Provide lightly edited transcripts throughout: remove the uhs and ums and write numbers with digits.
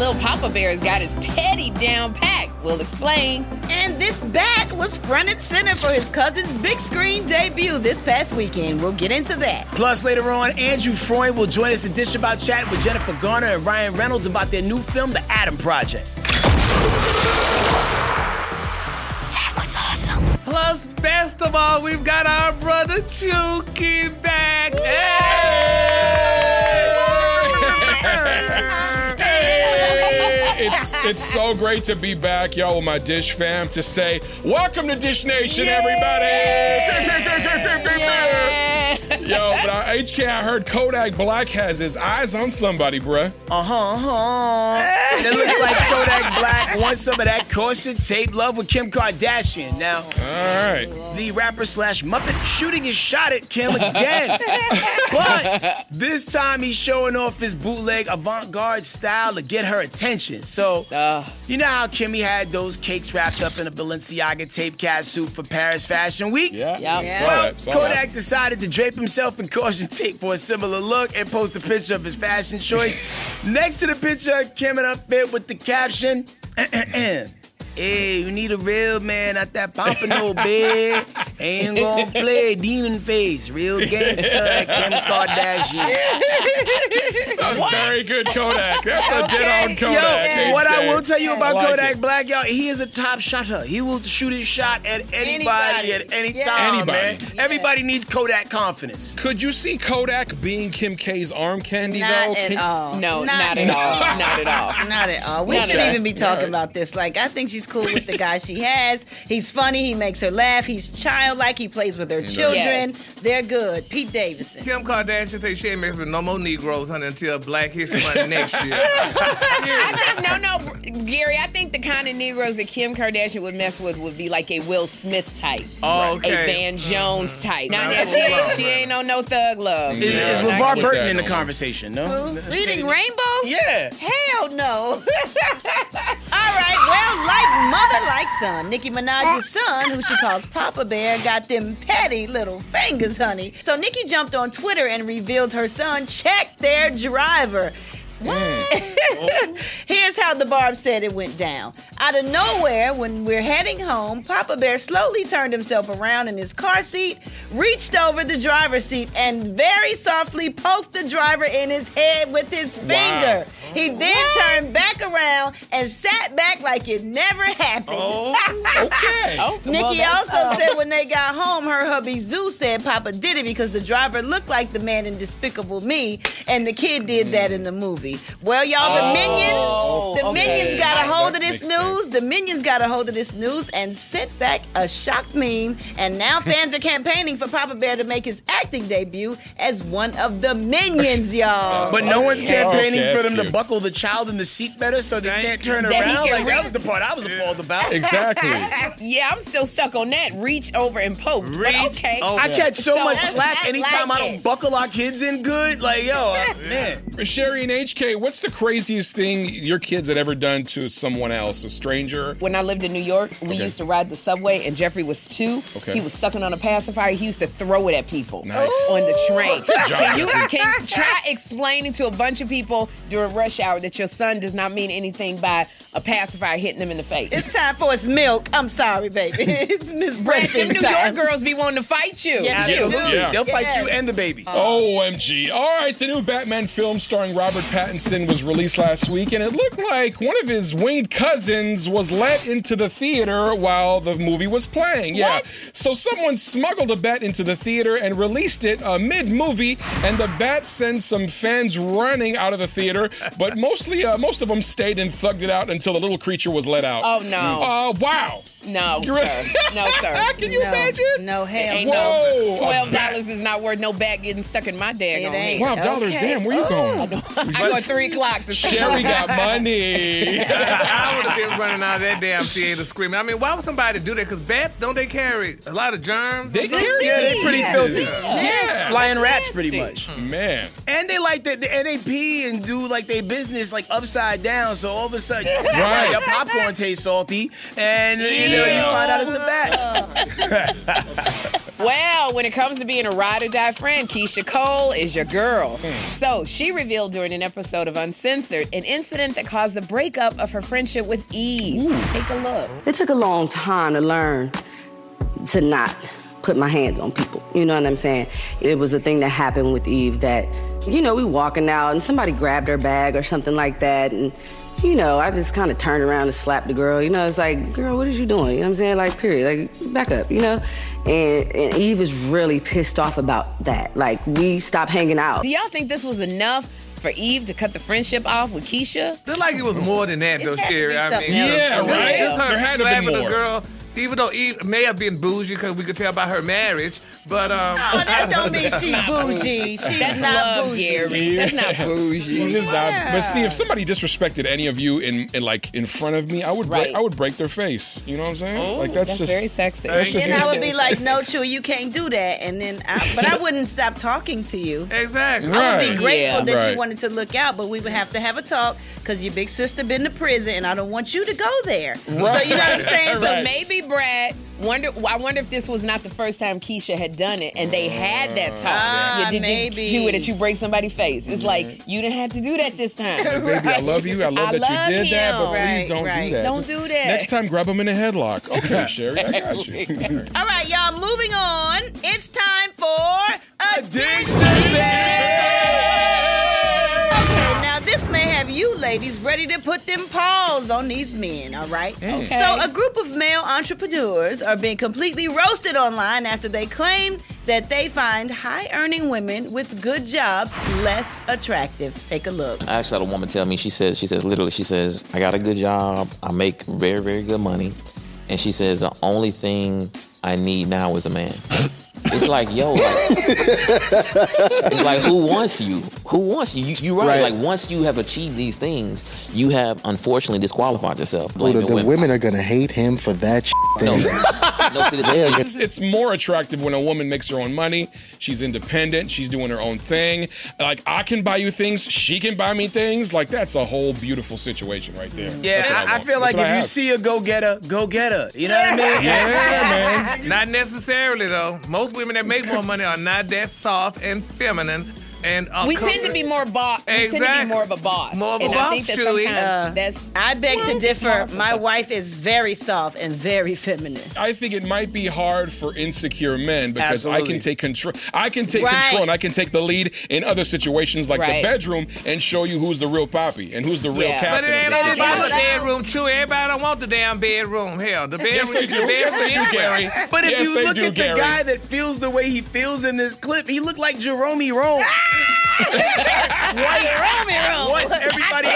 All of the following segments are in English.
Lil Papa Bear's got his petty down pat. We'll explain. And this bat was front and center for his cousin's big screen debut this past weekend. We'll get into that. Plus, later on, Andrew Freund will join us to dish about chatting with Jennifer Garner and Ryan Reynolds about their new film, The Adam Project. That was awesome. Plus, best of all, we've got our brother Chucky back. It's so great to be back, y'all, with my Dish fam to say, welcome to Dish Nation, everybody! Yo, but HK, I heard Kodak Black has his eyes on somebody, bruh. It looks like Kodak Black wants some of that caution tape love with Kim Kardashian. Now, all right, the rapper/Muppet shooting his shot at Kim again. But this time he's showing off his bootleg avant-garde style to get her attention. So, you know how Kimmy had those cakes wrapped up in a Balenciaga tape capsule for Paris Fashion Week? Yeah. Well, Kodak decided to drape himself in caution tape for a similar look and post a picture of his fashion choice. Next to the picture, Kim in her fit with the caption, hey, you need a real man, not that pompano, babe. Ain't gonna play demon face. Real gangster like Kim Kardashian. That's very good, Kodak. That's a dead-on Kodak. Yo, what I will tell you about like Kodak it. Black, y'all, he is a top shotter. He will shoot his shot at anybody at any time, man. Everybody needs Kodak confidence. Could you see Kodak being Kim K's arm candy, Not though? at all. No, not at all. Not at all. Not at all. We Not shouldn't at all. even be talking about this. Like, I think she's cool with the guy she has. He's funny. He makes her laugh. He's childlike. He plays with her children. Yes. They're good. Pete Davidson. Kim Kardashian say she ain't messing with no more Negroes, honey, until Black History Month next year. No, Gary, I think the kind of Negroes that Kim Kardashian would mess with would be like a Will Smith type. Oh, okay. A Van Jones type. Now, Right. she ain't on no thug love. Is I LeVar get Burton that in the on. conversation, no? Reading Rainbow? Yeah. Hell no. All right, well, like mother, like son. Nicki Minaj's son, who she calls Papa Bear, got them petty little fingers, honey. So Nicki jumped on Twitter and revealed her son checked their driver. What? Here's how the Barb said it went down. Out of nowhere, when we're heading home, Papa Bear slowly turned himself around in his car seat, reached over the driver's seat, and very softly poked the driver in his head with his finger. He then turned back around and sat back like it never happened. Okay. Nikki also said when they got home, her hubby Zeus said Papa did it because the driver looked like the man in Despicable Me, and the kid did that in the movie. Well, y'all, the Minions got a hold of this Makes news. sense. The Minions got a hold of this news and sent back a shocked meme, and now fans are campaigning for Papa Bear to make his acting debut as one of the Minions, y'all. But no one's campaigning Okay, for that's them to cute. buckle the child in the seat better so they can't turn That he around. can Like, that reach- was the part I was appalled about. Exactly. Yeah, I'm still stuck on that. Reach over and poke. But okay. I catch so much that's- slack I anytime like I don't it. buckle our kids in good. Like, yo, man. Sherry and HK, what's the craziest thing your kids had ever done to someone else, a stranger? When I lived in New York, we used to ride the subway, and Jeffrey was 2. Okay. He was sucking on a pacifier. He used to throw it at people Nice. on the train. job, Can try explaining to a bunch of people during rush hour that your son does not mean anything by a pacifier hitting them in the face. It's time for his milk. I'm sorry, baby. It's Miss Brett, them Breastfeeding New York time. girls be wanting to fight you. Yes, You. they do. Yeah. They'll fight you and the baby. OMG. All right, the new Batman film starring Robert Pattinson was released last week, and it looked like one of his winged cousins was let into the theater while the movie was playing. Yeah. What? So someone smuggled a bat into the theater and released it mid-movie, and the bat sent some fans running out of the theater, but most of them stayed and thugged it out until the little creature was let out. Oh, no. Wow. No, You're sir. No, sir. Can you imagine? No, hell Ain't no. no Whoa. $12 is not worth no bat getting stuck in my It daggone ain't. head. $12, Okay. damn, where you going? I go at 3 o'clock to Sherry got money. I would have been running out of that damn theater screaming. I mean, why would somebody do that? Because bats, don't they carry a lot of germs? They carry Yeah, they pretty filthy. diseases. Yeah. Flying rats, pretty much. Man. And they like the NAP and do like their business like upside down. So all of a sudden, Right. your popcorn tastes salty, and you until you find out it's the bat. Well, when it comes to being a ride or die friend, Keisha Cole is your girl. So she revealed during an episode of Uncensored an incident that caused the breakup of her friendship with Eve. Take a look. It took a long time to learn to not put my hands on people. You know what I'm saying? It was a thing that happened with Eve that, we walking out and somebody grabbed her bag or something like that. And, I just kind of turned around and slapped the girl. It's like, girl, what is you doing? You know what I'm saying? Like, period. Like, back up, And Eve is really pissed off about that. Like, we stopped hanging out. Do y'all think this was enough for Eve to cut the friendship off with Keisha? Feel like it was more than that, though, Sherry. Yeah, right. Just her There had to be slapping more. the girl. Even though Eve may have been bougie because we could tell by her marriage, but that don't mean she's bougie. She's That's not love, bougie. Gary. That's not bougie. It is not. But see, if somebody disrespected any of you in front of me, I would break their face. You know what I'm saying? Like that's just very sexy. That's just Then I me. would be like, no, Chewy, you can't do that. And then, but I wouldn't stop talking to you. exactly. I would be Right. grateful that Right. you wanted to look out, but we would have to have a talk because your big sister been to prison, and I don't want you to go there. So you know what I'm saying? So maybe Brad I wonder if this was not the first time Keisha had done it, and they had that talk. maybe. You that you break somebody's face. It's like you didn't have to do that this time. Baby, I love you. I love that love you did that, but him. please don't Right. do that. Don't Just do that. Next time, grab him in a headlock. Okay, Sherry, I got you. All right, y'all, moving on. It's time for a Dish Okay, now this may have you ladies ready to put them paws on these men, all right? Okay. So a group of male entrepreneurs are being completely roasted online after they claimed that they find high-earning women with good jobs less attractive. Take a look. I actually had a woman tell me, she says, I got a good job, I make very, very good money, and she says, the only thing I need now is a man. It's like, it's like, who wants you? Who wants you? You're right. Like, once you have achieved these things, you have unfortunately disqualified yourself. The women are gonna hate him for that No, thing. see, the thing is, It's more attractive when a woman makes her own money. She's independent. She's doing her own thing. Like, I can buy you things. She can buy me things. Like, that's a whole beautiful situation right there. That's what Yeah, I want. feel That's like what if I you have. see a go-getter, go get her. You know what I mean? Yeah, man. Not necessarily, though. Most women that make more money are not that soft and feminine. And We tend to be more boss. We tend to be more of a boss. More of a and boss, I think that Chewy. sometimes that's. I beg to differ. My wife is very soft and very feminine. I think it might be hard for insecure men because I Absolutely. can take control. I can take Right. control and I can take the lead in other situations like Right. the bedroom and show you who's the real poppy and who's the real Yeah. But captain. it ain't of the all about the situation. bedroom, true. Everybody don't want the damn bedroom. Hell, the bedroom Yes, they is do. the Yes, bedroom they do, anywhere. Gary. But if Yes, you they look do, at the Gary. guy that feels the way he feels in this clip, he looked like Jerome Rome. What everybody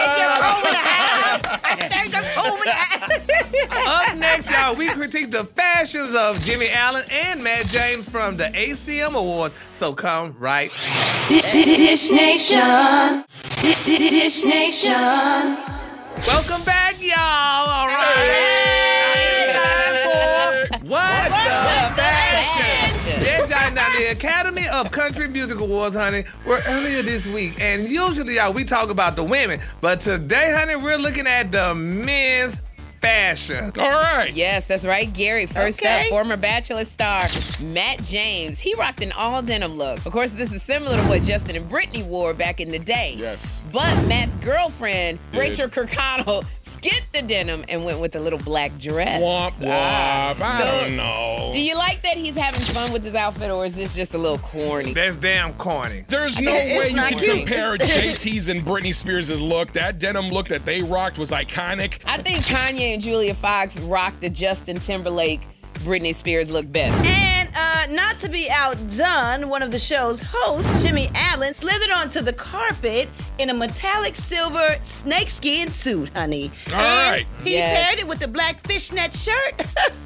Up next, y'all, we critique the fashions of Jimmy Allen and Matt James from the ACM Awards. So come right. Dish Nation. Dish Nation. Welcome back, y'all. All right. Time for What the Fashion? Yeah, now the Academy of Country Music Awards, honey, were earlier this week. And usually, y'all, we talk about the women. But today, honey, we're looking at the men's fashion. All right. Yes, that's right, Gary. First up, former Bachelor star Matt James. He rocked an all denim look. Of course, this is similar to what Justin and Brittany wore back in the day. Yes. But Matt's girlfriend, Rachel Kirkconnell, skipped the denim and went with a little black dress. Womp womp. I don't know. Do you like that he's having fun with his outfit, or is this just a little corny? That's damn corny. There's no way you not can cute. compare JT's and Britney Spears' look. That denim look that they rocked was iconic. I think Kanye and Julia Fox rocked the Justin Timberlake, Britney Spears look better. And not to be outdone, one of the show's hosts, Jimmy Allen, slithered onto the carpet in a metallic silver snakeskin suit, honey. All and right. he Yes. paired it with a black fishnet shirt.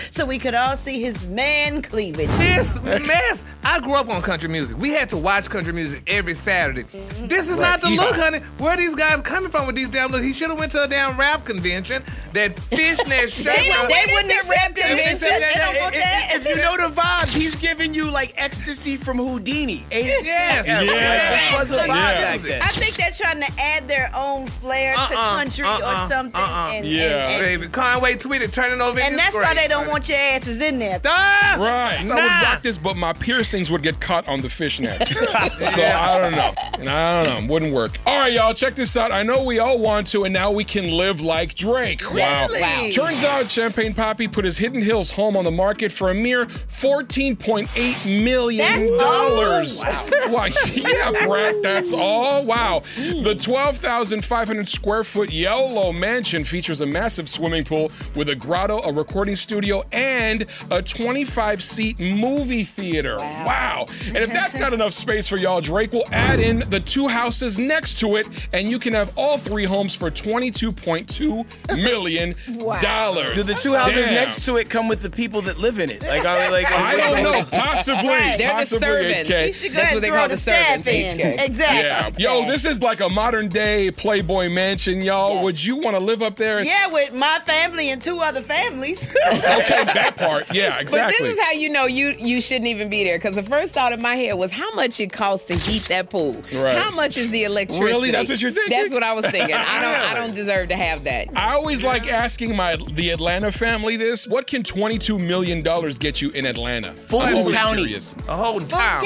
so we could all see his man cleavage. This mess. I grew up on country music. We had to watch country music every Saturday. This is not the look, honey. Where are these guys coming from with these damn looks? He should have went to a damn rap convention. That fishnet shirt. They wouldn't accept conventions. They don't want that. If you know the vibes, he's giving you like ecstasy from Houdini. Yes. This was a vibe back then. I think they're trying to add their own flair to country or something. Baby, Conway tweeted, turning over in and that's why they don't want your asses in there. Right. I would rock this, but my piercings would get caught on the fishnets. So I don't know. Wouldn't work. All right, y'all, check this out. I know we all want to, and now we can live like Drake. Wow. Turns out Champagne Papi put his Hidden Hills home on the market for a mere $14.8 million. Wow. Yeah, Brad, that's all. Wow. The 12,500 square foot yellow mansion features a massive swimming pool with a grotto, a recording studio, and a 25-seat movie theater. Wow. And if that's not enough space for y'all, Drake will add in the 2 houses next to it, and you can have all 3 homes for $22.2 million. Do the 2 houses next to it come with the people that live in it? I don't know. Possibly. They're the servants. HK. That's what they call the servants, HK. Exactly. Yeah. Yo, this is like a modern day Playboy mansion, y'all. Yes. Would you want to live up there? Yeah, with my family and 2 other families. Okay, that part. Yeah, exactly. But this is how you know you shouldn't even be there. Because the first thought in my head was how much it costs to heat that pool. Right. How much is the electricity? Really? That's what you're thinking? That's what I was thinking. I don't deserve to have that. I always like asking the Atlanta family this. What can $22 million get you in Atlanta? Fulton County. Curious. A whole town.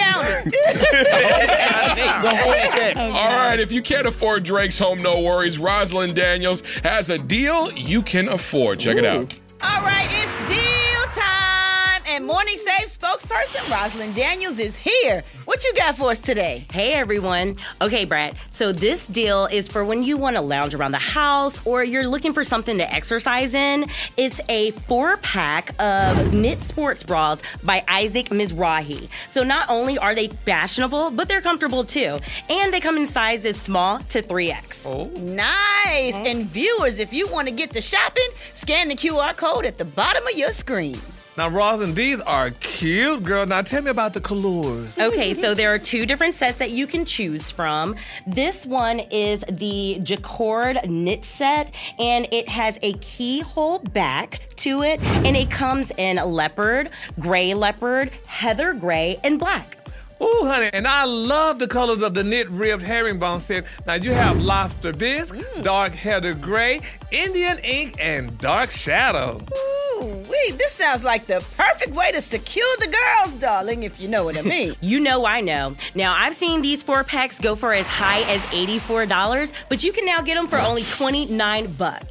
All right, if you can't afford Drake's home, no worries. Rosalind Daniels has a deal you can afford. Check it out. All right, it's deal time. And Morning Save spokesperson Rosalind Daniels is here. What you got for us today? Hey, everyone. Okay, Brad. So this deal is for when you want to lounge around the house or you're looking for something to exercise in. It's a 4-pack of knit sports bras by Isaac Mizrahi. So not only are they fashionable, but they're comfortable too. And they come in sizes small to 3X. Oh, nice. And viewers, if you want to get to shopping, scan the QR code at the bottom of your screen. Now, Rosalind, these are cute, girl. Now, tell me about the colors. Okay, so there are 2 different sets that you can choose from. This one is the Jacquard knit set, and it has a keyhole back to it, and it comes in leopard, gray leopard, heather gray, and black. Ooh, honey, and I love the colors of the knit ribbed herringbone set. Now, you have lobster bisque, dark heather gray, Indian ink, and dark shadow. Ooh-wee, this sounds like the perfect way to secure the girls, darling, if you know what I mean. You know I know. Now, I've seen these 4-packs go for as high as $84, but you can now get them for only $29.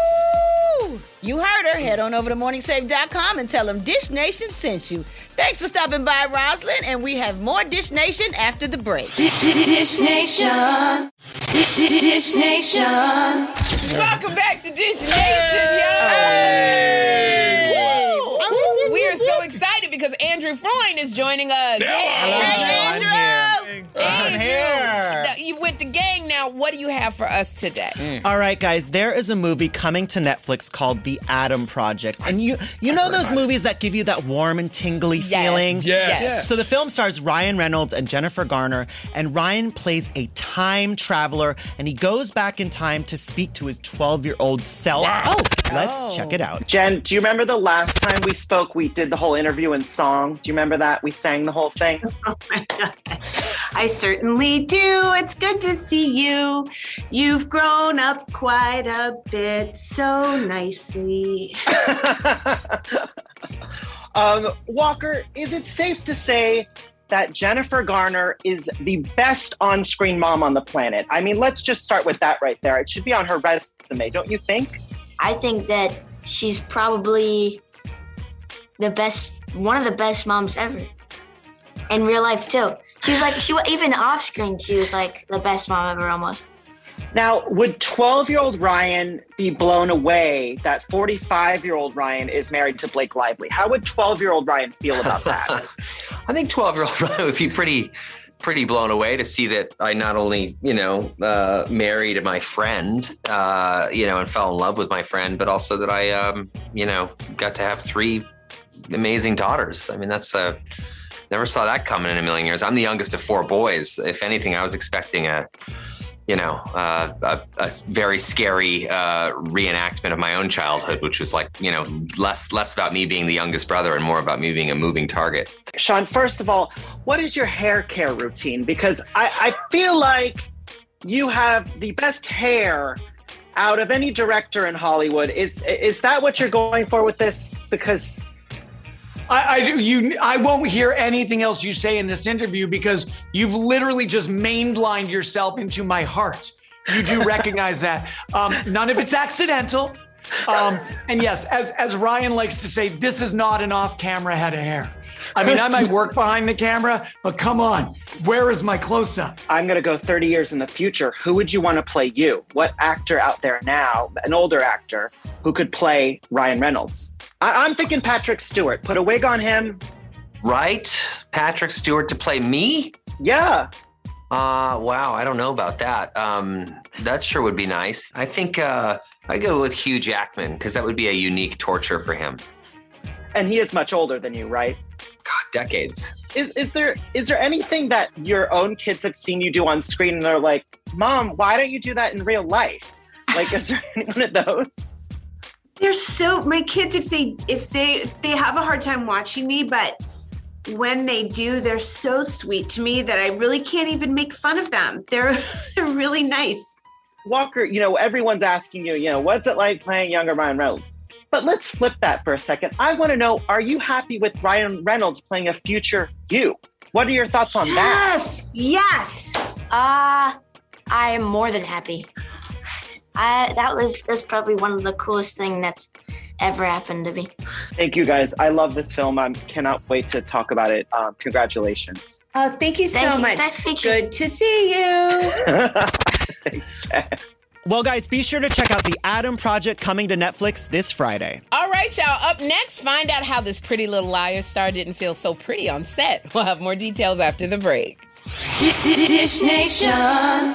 Woo! You heard her. Head on over to morningsave.com and tell them Dish Nation sent you. Thanks for stopping by, Rosalind, and we have more Dish Nation after the break. Dish Nation. Dish Nation. Welcome back to Dish Nation, y'all. Hey. Woo. We are so excited because Andrew Freund is joining us. Hey, Andrew. I'm here. You with the gang now. What do you have for us today? All right, guys. There is a movie coming to Netflix called The Adam Project, and you know those movies that give you that warm and tingly feeling. Yes. So the film stars Ryan Reynolds and Jennifer Garner, and Ryan plays a time traveler, and he goes back in time to speak to his 12-year-old self. Wow. Let's check it out. Jen, do you remember the last time we spoke? We did the whole interview in song. Do you remember that? We sang the whole thing. Oh my God. I certainly do. It's good to see you. You've grown up quite a bit so nicely. Walker, is it safe to say that Jennifer Garner is the best on-screen mom on the planet? I mean, let's just start with that right there. It should be on her resume, don't you think? I think that she's probably one of the best moms ever. In real life, too. Even off screen, she was like the best mom ever almost. Now, would 12-year-old Ryan be blown away that 45-year-old Ryan is married to Blake Lively? How would 12-year-old Ryan feel about that? I think 12-year-old Ryan would be pretty pretty blown away to see that I not only, married my friend, and fell in love with my friend, but also that I, got to have 3 amazing daughters. I mean, that's never saw that coming in a million years. I'm the youngest of 4 boys. If anything, I was expecting a very scary reenactment of my own childhood, which was like, less about me being the youngest brother and more about me being a moving target. Sean, first of all, what is your hair care routine? Because I feel like you have the best hair out of any director in Hollywood. Is that what you're going for with this? Because I won't hear anything else you say in this interview because you've literally just mainlined yourself into my heart. You do recognize that. None of it's accidental. And yes, as Ryan likes to say, this is not an off-camera head of hair. I mean, I might work behind the camera, but come on, where is my close-up? I'm going to go 30 years in the future. Who would you want to play you? What actor out there now, an older actor, who could play Ryan Reynolds? I'm thinking Patrick Stewart. Put a wig on him. Right? Patrick Stewart to play me? Yeah. Wow, I don't know about that. That sure would be nice. I think I go with Hugh Jackman because that would be a unique torture for him. And he is much older than you, right? God, decades. Is there anything that your own kids have seen you do on screen and they're like, Mom, why don't you do that in real life? Like, is there any one of those? They're my kids, if they have a hard time watching me, but when they do, they're so sweet to me that I really can't even make fun of them. They're really nice. Walker, everyone's asking you, what's it like playing younger Ryan Reynolds? But let's flip that for a second. I want to know, are you happy with Ryan Reynolds playing a future you? What are your thoughts on that? Yes. I am more than happy. That's probably one of the coolest things that's ever happened to me. Thank you, guys. I love this film. I cannot wait to talk about it. Congratulations. Oh, thank you so much. Nice to meet you. Good to see you. Thanks, Chad. Well, guys, be sure to check out The Adam Project coming to Netflix this Friday. All right, y'all. Up next, find out how this Pretty Little Liars star didn't feel so pretty on set. We'll have more details after the break. Dish Nation.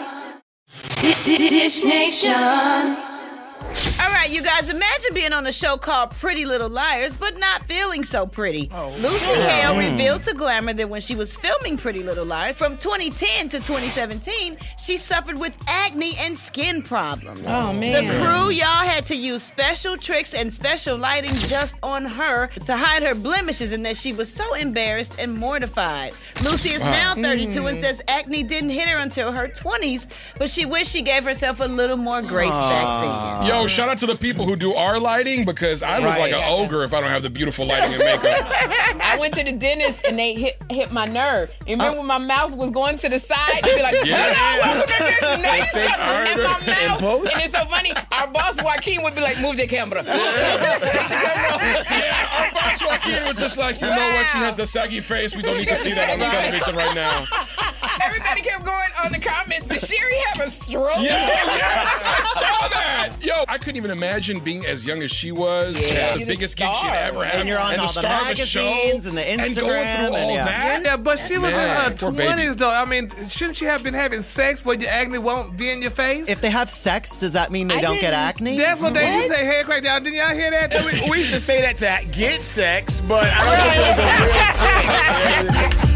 Dish Nation. All right, you guys, imagine being on a show called Pretty Little Liars, but not feeling so pretty. Lucy Hale revealed to Glamour that when she was filming Pretty Little Liars from 2010 to 2017, she suffered with acne and skin problems. Oh, man. The crew, y'all, had to use special tricks and special lighting just on her to hide her blemishes and that she was so embarrassed and mortified. Lucy is now 32 and says acne didn't hit her until her 20s, but she wished she gave herself a little more grace back then. Yo, shout out to the people who do our lighting because I look like an ogre if I don't have the beautiful lighting and makeup. I went to the dentist and they hit my nerve. You remember when my mouth was going to the side? They'd be like, hello, welcome to this. Now you got something in my mouth. And it's so funny. Our boss Joaquin would be like, move the camera. Take the camera off. Yeah, our boss Joaquin was just like, you know what? She has the saggy face. We don't need to see that on the television right now. Everybody kept going on the comments. Did Sherry have a stroke? Yes, I saw that. Yo, I couldn't even imagine being as young as she was. Yeah. The biggest gig she'd ever had. And you're on all the magazines and the Instagram. And going through all that. Yeah, but she was in her poor 20s, baby. though. I mean, shouldn't she have been having sex where your acne won't be in your face? If they have sex, does that mean they don't get acne? That's what they used to say, hair crack. Didn't y'all hear that? We used to say that to get sex, but I don't know if it was a real thing.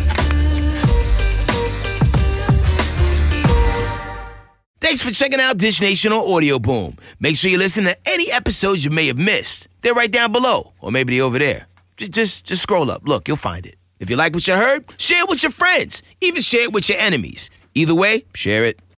Thanks for checking out Dish Nation on Audio Boom. Make sure you listen to any episodes you may have missed. They're right down below, or maybe they're over there. Just scroll up. Look, you'll find it. If you like what you heard, share it with your friends. Even share it with your enemies. Either way, share it.